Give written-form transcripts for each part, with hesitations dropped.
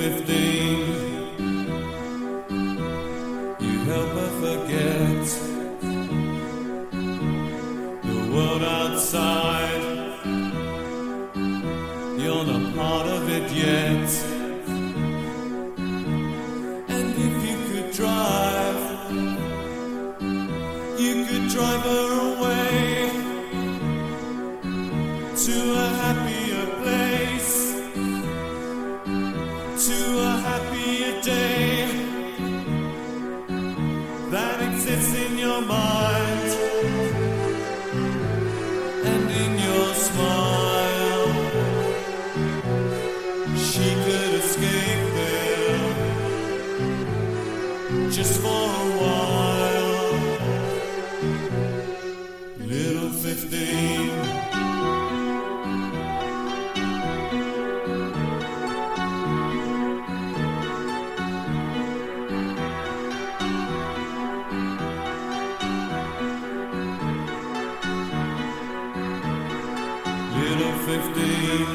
15, you help her forget the world outside. You're not part of it yet. And if you could drive, you could drive her away to a happier place, to a happier day that exists in your mind and in your smile. She could escape there just for a while. Little 15, Little 15,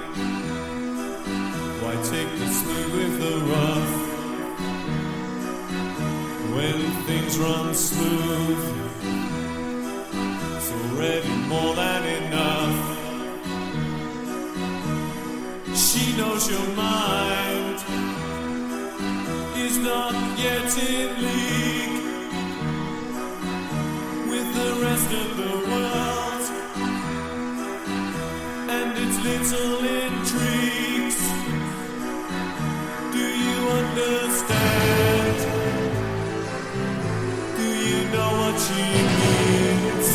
why take the smooth with the rough when things run smooth? It's already more than enough. She knows your mind is not yet in league with the rest of the world and its little intrigues. Do you understand? Do you know what she means?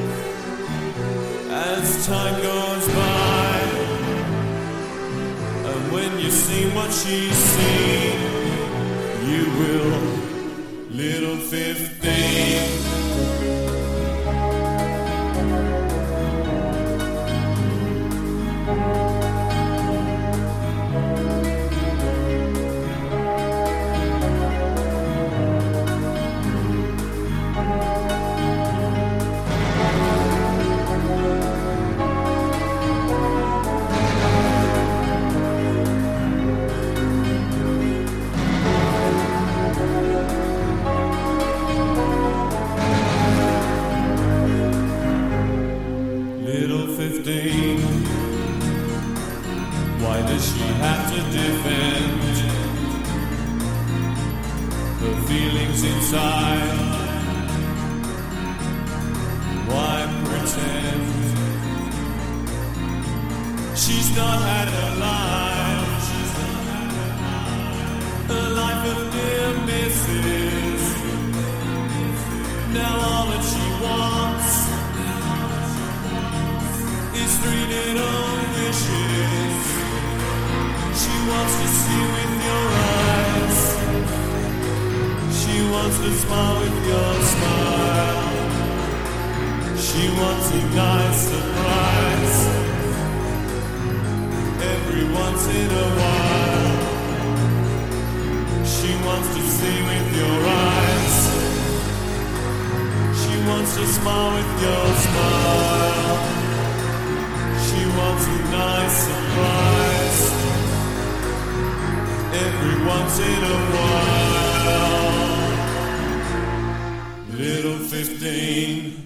As time goes by, and when you've seen what she's seen, you will, little 15. Little 15, why does she have to defend her feelings inside? Why pretend she's not had a life of near misses? Now all that she wants is 3 little wishes. She wants to see with your eyes. She wants to smile with your smile. She wants a nice surprise every once in a while. She wants to see with your eyes. She wants to smile with your smile. She wants a nice surprise every once in a while. Little 15.